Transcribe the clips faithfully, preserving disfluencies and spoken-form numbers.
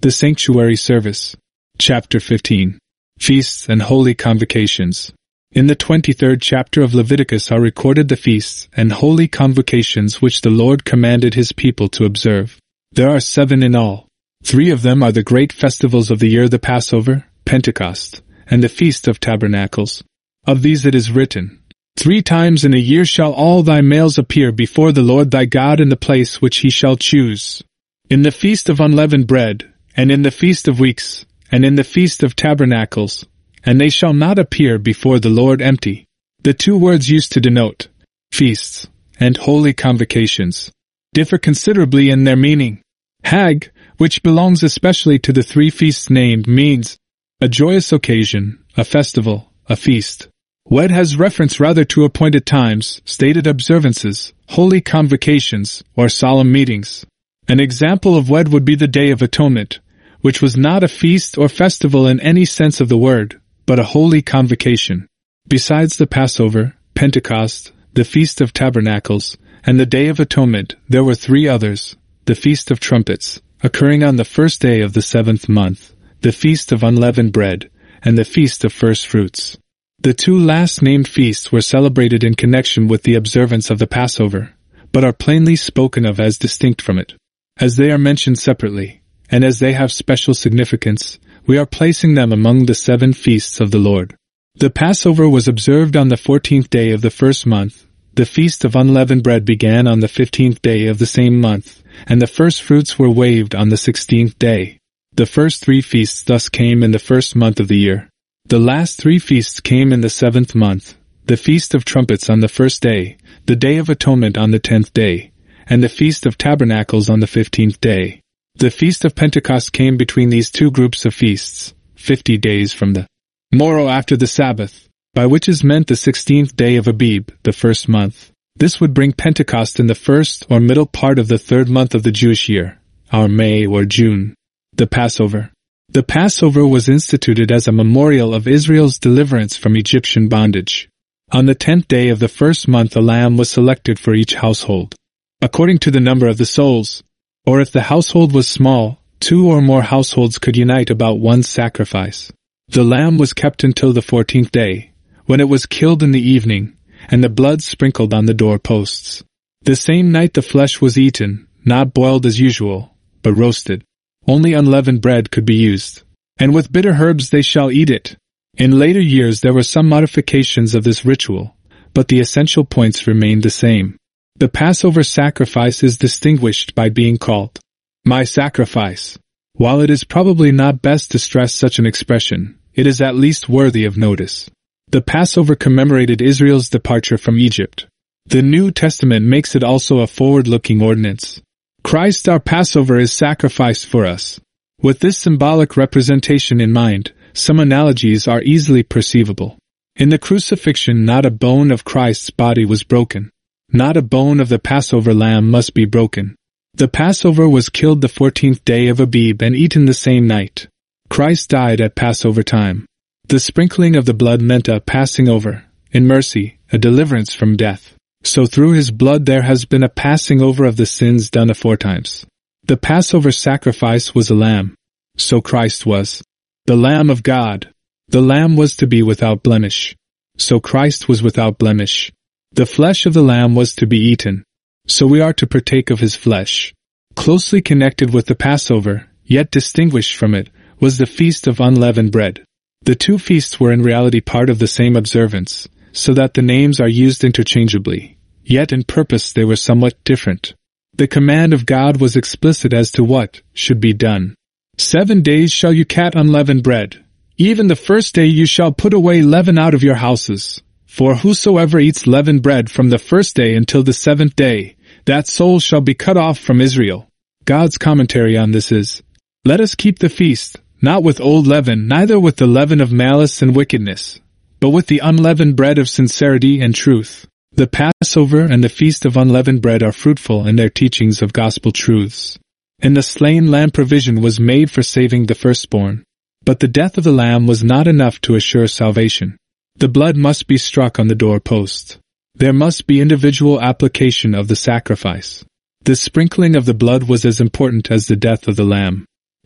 The Sanctuary Service. Chapter fifteen. Feasts and Holy Convocations. In the twenty-third chapter of Leviticus are recorded the feasts and holy convocations which the Lord commanded his people to observe. There are seven in all. Three of them are the great festivals of the year, the Passover, Pentecost, and the Feast of Tabernacles. Of these it is written, Three times in a year shall all thy males appear before the Lord thy God in the place which he shall choose. In the Feast of Unleavened Bread, and in the Feast of Weeks, and in the Feast of Tabernacles, and they shall not appear before the Lord empty. The two words used to denote feasts and holy convocations differ considerably in their meaning. Hag, which belongs especially to the three feasts named, means a joyous occasion, a festival, a feast. Wed has reference rather to appointed times, stated observances, holy convocations, or solemn meetings. An example of Wed would be the Day of Atonement, which was not a feast or festival in any sense of the word, but a holy convocation. Besides the Passover, Pentecost, the Feast of Tabernacles, and the Day of Atonement, there were three others: the Feast of Trumpets, occurring on the first day of the seventh month, the Feast of Unleavened Bread, and the Feast of First Fruits. The two last named feasts were celebrated in connection with the observance of the Passover, but are plainly spoken of as distinct from it. As they are mentioned separately, and as they have special significance, we are placing them among the seven feasts of the Lord. The Passover was observed on the fourteenth day of the first month, the Feast of Unleavened Bread began on the fifteenth day of the same month, and the first fruits were waved on the sixteenth day. The first three feasts thus came in the first month of the year. The last three feasts came in the seventh month, the Feast of Trumpets on the first day, the Day of Atonement on the tenth day, and the Feast of Tabernacles on the fifteenth day. The Feast of Pentecost came between these two groups of feasts, fifty days from the morrow after the Sabbath, by which is meant the sixteenth day of Abib, the first month. This would bring Pentecost in the first or middle part of the third month of the Jewish year, our May or June. The Passover. The Passover was instituted as a memorial of Israel's deliverance from Egyptian bondage. On the tenth day of the first month a lamb was selected for each household, according to the number of the souls, or if the household was small, two or more households could unite about one sacrifice. The lamb was kept until the fourteenth day, when it was killed in the evening, and the blood sprinkled on the doorposts. The same night the flesh was eaten, not boiled as usual, but roasted. Only unleavened bread could be used, and with bitter herbs they shall eat it. In later years there were some modifications of this ritual, but the essential points remained the same. The Passover sacrifice is distinguished by being called my sacrifice. While it is probably not best to stress such an expression, it is at least worthy of notice. The Passover commemorated Israel's departure from Egypt. The New Testament makes it also a forward-looking ordinance. Christ our Passover is sacrificed for us. With this symbolic representation in mind, some analogies are easily perceivable. In the crucifixion, not a bone of Christ's body was broken. Not a bone of the Passover lamb must be broken. The Passover was killed the fourteenth day of Abib and eaten the same night. Christ died at Passover time. The sprinkling of the blood meant a passing over, in mercy, a deliverance from death. So through his blood there has been a passing over of the sins done aforetimes. The Passover sacrifice was a lamb. So Christ was the Lamb of God. The lamb was to be without blemish. So Christ was without blemish. The flesh of the lamb was to be eaten. So we are to partake of his flesh. Closely connected with the Passover, yet distinguished from it, was the Feast of Unleavened Bread. The two feasts were in reality part of the same observance, so that the names are used interchangeably, yet in purpose they were somewhat different. The command of God was explicit as to what should be done. Seven days shall you cat unleavened bread. Even the first day you shall put away leaven out of your houses. For whosoever eats leavened bread from the first day until the seventh day, that soul shall be cut off from Israel. God's commentary on this is, let us keep the feast, not with old leaven, neither with the leaven of malice and wickedness, but with the unleavened bread of sincerity and truth. The Passover and the Feast of Unleavened Bread are fruitful in their teachings of gospel truths. And the slain lamb provision was made for saving the firstborn. But the death of the lamb was not enough to assure salvation. The blood must be struck on the doorpost. There must be individual application of the sacrifice. The sprinkling of the blood was as important as the death of the lamb.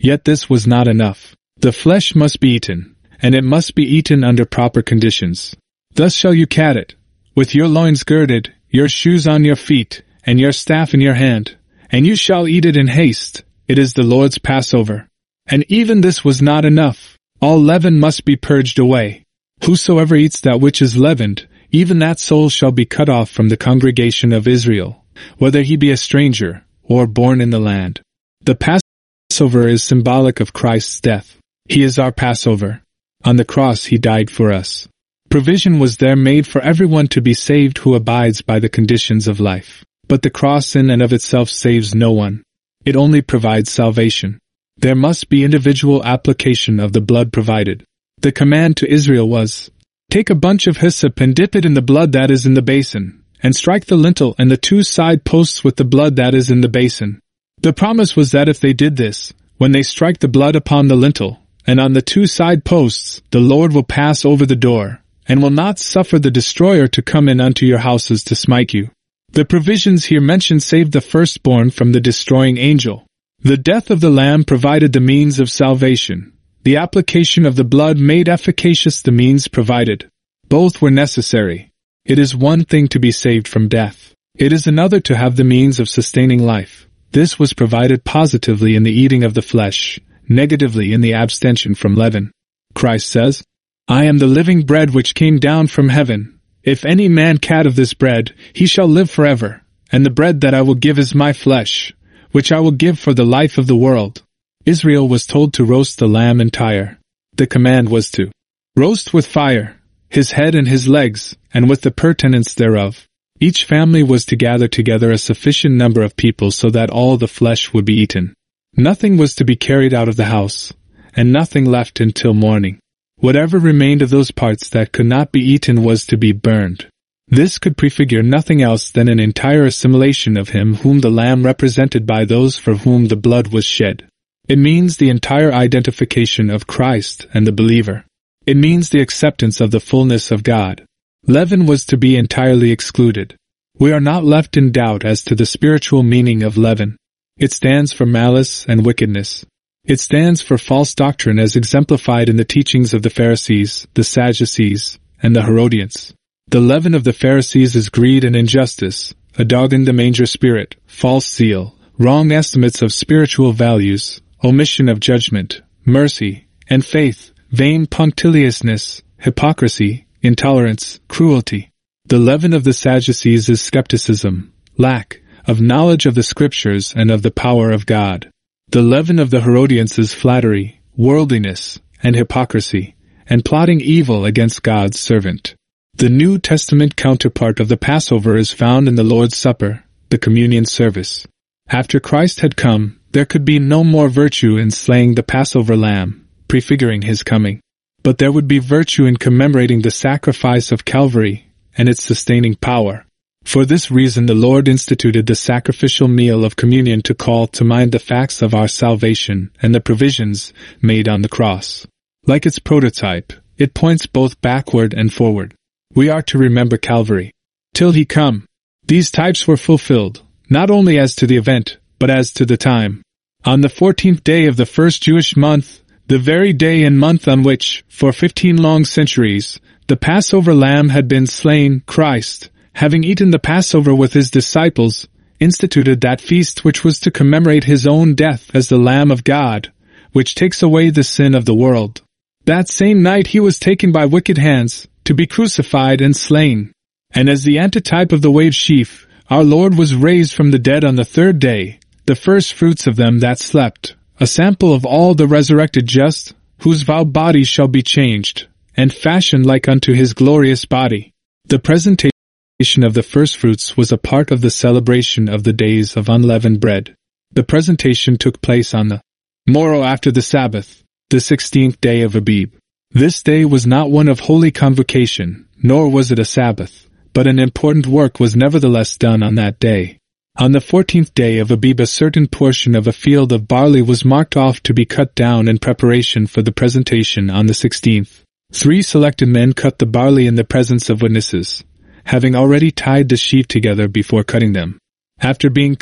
Yet this was not enough. The flesh must be eaten, and it must be eaten under proper conditions. Thus shall you cat it, with your loins girded, your shoes on your feet, and your staff in your hand, and you shall eat it in haste. It is the Lord's Passover. And even this was not enough. All leaven must be purged away. Whosoever eats that which is leavened, even that soul shall be cut off from the congregation of Israel, whether he be a stranger, or born in the land. The Passover is symbolic of Christ's death. He is our Passover. On the cross he died for us. Provision was there made for everyone to be saved who abides by the conditions of life. But the cross in and of itself saves no one. It only provides salvation. There must be individual application of the blood provided. The command to Israel was, "Take a bunch of hyssop and dip it in the blood that is in the basin, and strike the lintel and the two side posts with the blood that is in the basin." The promise was that if they did this, when they strike the blood upon the lintel, and on the two side posts, the Lord will pass over the door, and will not suffer the destroyer to come in unto your houses to smite you. The provisions here mentioned saved the firstborn from the destroying angel. The death of the lamb provided the means of salvation. The application of the blood made efficacious the means provided. Both were necessary. It is one thing to be saved from death. It is another to have the means of sustaining life. This was provided positively in the eating of the flesh, negatively in the abstention from leaven. Christ says, "I am the living bread which came down from heaven. If any man cat of this bread, he shall live forever. And the bread that I will give is my flesh, which I will give for the life of the world." Israel was told to roast the lamb entire. The command was to roast with fire, his head and his legs, and with the purtenance thereof. Each family was to gather together a sufficient number of people so that all the flesh would be eaten. Nothing was to be carried out of the house, and nothing left until morning. Whatever remained of those parts that could not be eaten was to be burned. This could prefigure nothing else than an entire assimilation of him whom the lamb represented by those for whom the blood was shed. It means the entire identification of Christ and the believer. It means the acceptance of the fullness of God. Leaven was to be entirely excluded. We are not left in doubt as to the spiritual meaning of leaven. It stands for malice and wickedness. It stands for false doctrine as exemplified in the teachings of the Pharisees, the Sadducees, and the Herodians. The leaven of the Pharisees is greed and injustice, a dog in the manger spirit, false zeal, wrong estimates of spiritual values, omission of judgment, mercy, and faith, vain punctiliousness, hypocrisy, intolerance, cruelty. The leaven of the Sadducees is skepticism, lack of knowledge of the Scriptures and of the power of God. The leaven of the Herodians is flattery, worldliness, and hypocrisy, and plotting evil against God's servant. The New Testament counterpart of the Passover is found in the Lord's Supper, the communion service. After Christ had come, there could be no more virtue in slaying the Passover lamb, prefiguring his coming. But there would be virtue in commemorating the sacrifice of Calvary and its sustaining power. For this reason the Lord instituted the sacrificial meal of communion to call to mind the facts of our salvation and the provisions made on the cross. Like its prototype, it points both backward and forward. We are to remember Calvary. Till he come. These types were fulfilled, not only as to the event, but as to the time. On the fourteenth day of the first Jewish month, the very day and month on which, for fifteen long centuries, the Passover lamb had been slain, Christ, having eaten the Passover with his disciples, instituted that feast which was to commemorate his own death as the Lamb of God, which takes away the sin of the world. That same night he was taken by wicked hands, to be crucified and slain. And as the antitype of the waved sheaf, our Lord was raised from the dead on the third day, the first fruits of them that slept, a sample of all the resurrected just, whose vowed bodies shall be changed, and fashioned like unto his glorious body. The presentation of the firstfruits was a part of the celebration of the days of unleavened bread. The presentation took place on the morrow after the Sabbath, the sixteenth day of Abib. This day was not one of holy convocation, nor was it a Sabbath, but an important work was nevertheless done on that day. On the fourteenth day of Abib a certain portion of a field of barley was marked off to be cut down in preparation for the presentation on the sixteenth. Three selected men cut the barley in the presence of witnesses, having already tied the sheaf together before cutting them. After being cut,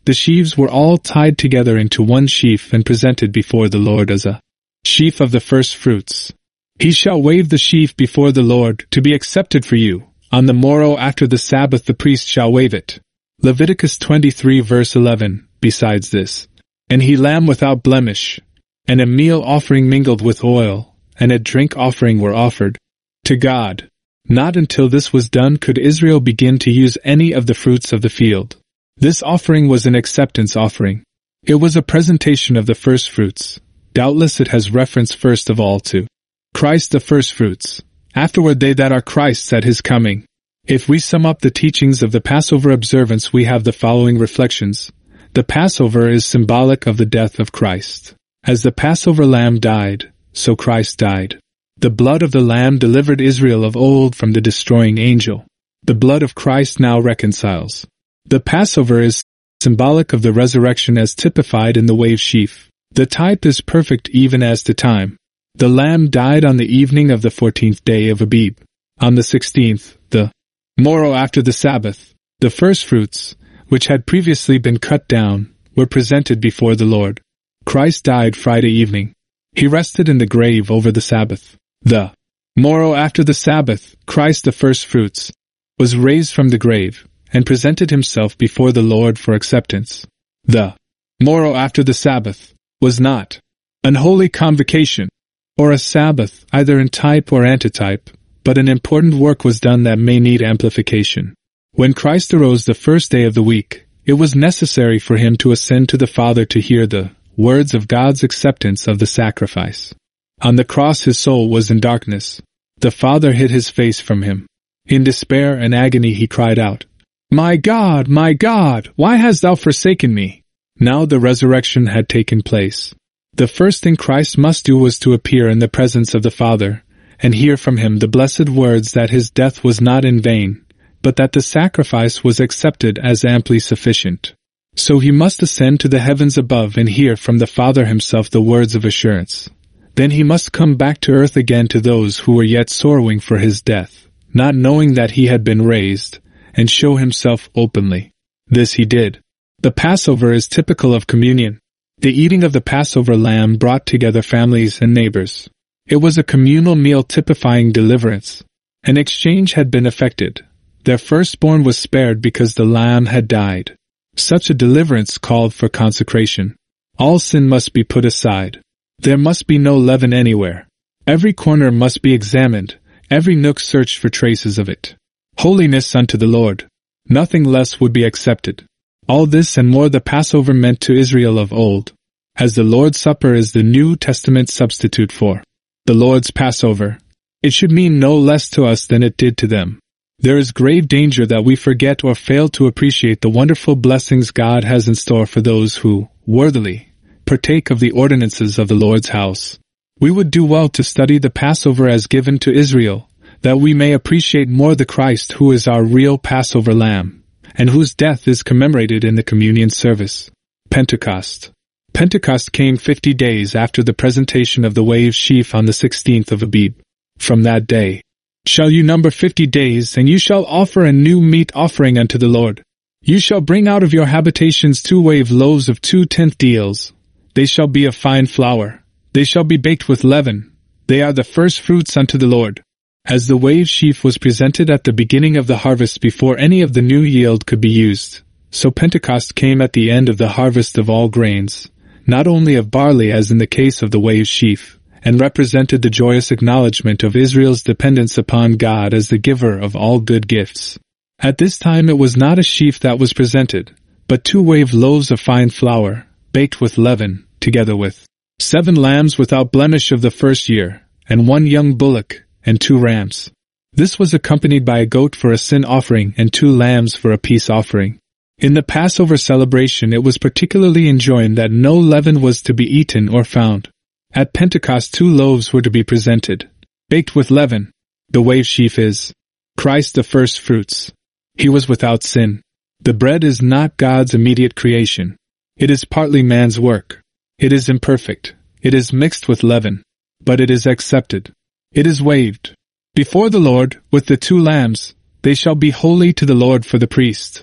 The sheaves were all tied together into one sheaf and presented before the Lord as a sheaf of the first fruits. He shall wave the sheaf before the Lord to be accepted for you. On the morrow after the Sabbath the priest shall wave it. Leviticus twenty-three verse eleven. Besides this, and he lamb without blemish, and a meal offering mingled with oil, and a drink offering were offered to God. Not until this was done could Israel begin to use any of the fruits of the field. This offering was an acceptance offering. It was a presentation of the first fruits. Doubtless it has reference first of all to Christ the firstfruits, afterward they that are Christ's at his coming. If we sum up the teachings of the Passover observance, we have the following reflections. The Passover is symbolic of the death of Christ. As the Passover lamb died, so Christ died. The blood of the lamb delivered Israel of old from the destroying angel. The blood of Christ now reconciles. The Passover is symbolic of the resurrection as typified in the wave sheaf. The type is perfect even as to time. The lamb died on the evening of the fourteenth day of Abib. On the sixteenth, the morrow after the Sabbath, the firstfruits, which had previously been cut down, were presented before the Lord. Christ died Friday evening. He rested in the grave over the Sabbath. The morrow after the Sabbath, Christ the firstfruits, was raised from the grave, and presented himself before the Lord for acceptance. The morrow after the Sabbath was not an holy convocation, or a Sabbath, either in type or antitype, but an important work was done that may need amplification. When Christ arose the first day of the week, it was necessary for him to ascend to the Father to hear the words of God's acceptance of the sacrifice. On the cross his soul was in darkness. The Father hid his face from him. In despair and agony he cried out, "My God, my God, why hast thou forsaken me?" Now the resurrection had taken place. The first thing Christ must do was to appear in the presence of the Father, and hear from him the blessed words that his death was not in vain, but that the sacrifice was accepted as amply sufficient. So he must ascend to the heavens above and hear from the Father himself the words of assurance. Then he must come back to earth again to those who were yet sorrowing for his death, not knowing that he had been raised, and show himself openly. This he did. The Passover is typical of communion. The eating of the Passover lamb brought together families and neighbors. It was a communal meal typifying deliverance. An exchange had been effected. Their firstborn was spared because the lamb had died. Such a deliverance called for consecration. All sin must be put aside. There must be no leaven anywhere. Every corner must be examined, every nook searched for traces of it. Holiness unto the Lord. Nothing less would be accepted. All this and more the Passover meant to Israel of old, as the Lord's Supper is the New Testament substitute for the Lord's Passover. It should mean no less to us than it did to them. There is grave danger that we forget or fail to appreciate the wonderful blessings God has in store for those who, worthily, partake of the ordinances of the Lord's house. We would do well to study the Passover as given to Israel, that we may appreciate more the Christ who is our real Passover lamb, and whose death is commemorated in the communion service. Pentecost. Pentecost came fifty days after the presentation of the wave sheaf on the sixteenth of Abib. From that day shall you number fifty days, and you shall offer a new meat offering unto the Lord. You shall bring out of your habitations two wave loaves of two tenth deals. They shall be of fine flour. They shall be baked with leaven. They are the first fruits unto the Lord. As the wave sheaf was presented at the beginning of the harvest before any of the new yield could be used, so Pentecost came at the end of the harvest of all grains, not only of barley as in the case of the wave sheaf, and represented the joyous acknowledgement of Israel's dependence upon God as the giver of all good gifts. At this time it was not a sheaf that was presented, but two wave loaves of fine flour, baked with leaven, together with seven lambs without blemish of the first year, and one young bullock, and two rams. This was accompanied by a goat for a sin offering and two lambs for a peace offering. In the Passover celebration it was particularly enjoined that no leaven was to be eaten or found. At Pentecost two loaves were to be presented, baked with leaven. The wave sheaf is Christ the first fruits. He was without sin. The bread is not God's immediate creation. It is partly man's work. It is imperfect. It is mixed with leaven. But it is accepted. It is waved before the Lord with the two lambs. They shall be holy to the Lord for the priest.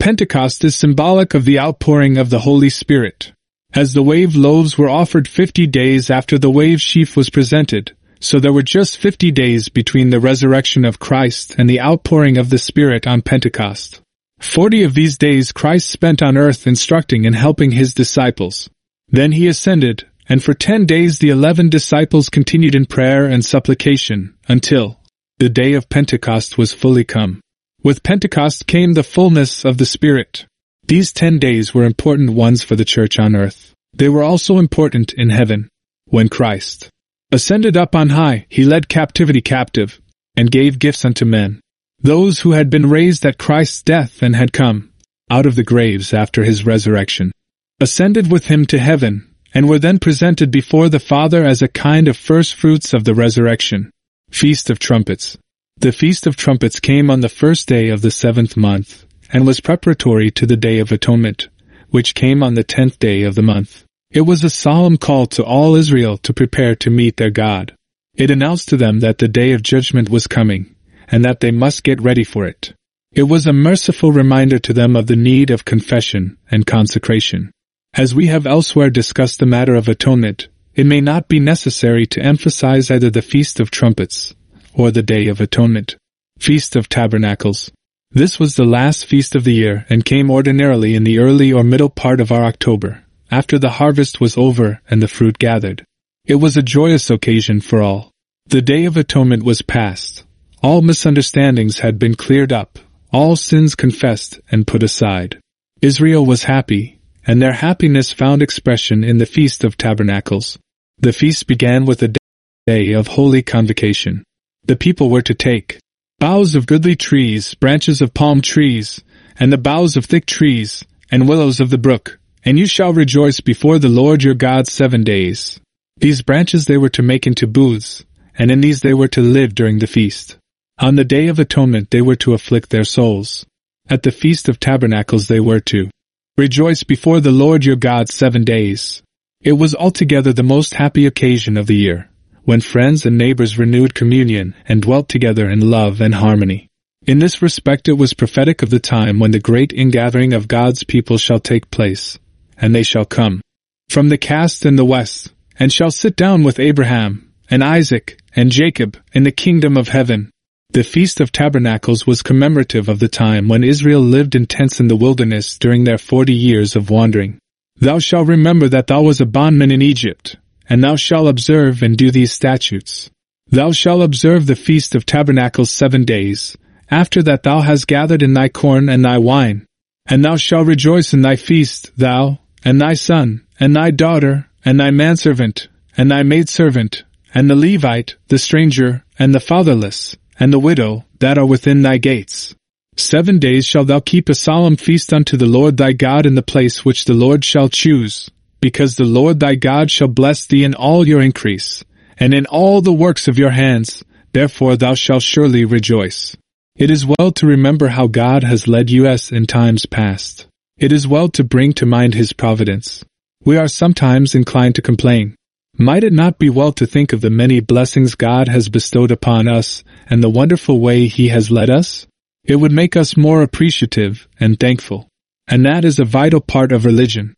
Pentecost is symbolic of the outpouring of the Holy Spirit. As the wave loaves were offered fifty days after the wave sheaf was presented, so there were just fifty days between the resurrection of Christ and the outpouring of the Spirit on Pentecost. Forty of these days Christ spent on earth instructing and helping his disciples. Then he ascended, and for ten days the eleven disciples continued in prayer and supplication, until the day of Pentecost was fully come. With Pentecost came the fullness of the Spirit. These ten days were important ones for the church on earth. They were also important in heaven. When Christ ascended up on high, he led captivity captive, and gave gifts unto men. Those who had been raised at Christ's death and had come out of the graves after his resurrection ascended with him to heaven, and were then presented before the Father as a kind of first fruits of the resurrection. Feast of Trumpets. The Feast of Trumpets came on the first day of the seventh month, and was preparatory to the Day of Atonement, which came on the tenth day of the month. It was a solemn call to all Israel to prepare to meet their God. It announced to them that the day of judgment was coming, and that they must get ready for it. It was a merciful reminder to them of the need of confession and consecration. As we have elsewhere discussed the matter of atonement, it may not be necessary to emphasize either the Feast of Trumpets or the Day of Atonement. Feast of Tabernacles. This was the last feast of the year and came ordinarily in the early or middle part of our October, after the harvest was over and the fruit gathered. It was a joyous occasion for all. The Day of Atonement was past. All misunderstandings had been cleared up, all sins confessed and put aside. Israel was happy, and their happiness found expression in the Feast of Tabernacles. The feast began with a day of holy convocation. The people were to take boughs of goodly trees, branches of palm trees, and the boughs of thick trees, and willows of the brook, and you shall rejoice before the Lord your God seven days. These branches they were to make into booths, and in these they were to live during the feast. On the Day of Atonement they were to afflict their souls. At the Feast of Tabernacles they were to rejoice before the Lord your God seven days. It was altogether the most happy occasion of the year, when friends and neighbors renewed communion and dwelt together in love and harmony. In this respect it was prophetic of the time when the great ingathering of God's people shall take place, and they shall come from the cast in the west, and shall sit down with Abraham, and Isaac, and Jacob, in the kingdom of heaven. The Feast of Tabernacles was commemorative of the time when Israel lived in tents in the wilderness during their forty years of wandering. Thou shalt remember that thou wast a bondman in Egypt, and thou shalt observe and do these statutes. Thou shalt observe the Feast of Tabernacles seven days, after that thou hast gathered in thy corn and thy wine. And thou shalt rejoice in thy feast, thou, and thy son, and thy daughter, and thy manservant, and thy maidservant, and the Levite, the stranger, and the fatherless, and the widow, that are within thy gates. Seven days shalt thou keep a solemn feast unto the Lord thy God in the place which the Lord shall choose, because the Lord thy God shall bless thee in all your increase, and in all the works of your hands, therefore thou shalt surely rejoice. It is well to remember how God has led us in times past. It is well to bring to mind his providence. We are sometimes inclined to complain. Might it not be well to think of the many blessings God has bestowed upon us and the wonderful way he has led us? It would make us more appreciative and thankful. And that is a vital part of religion.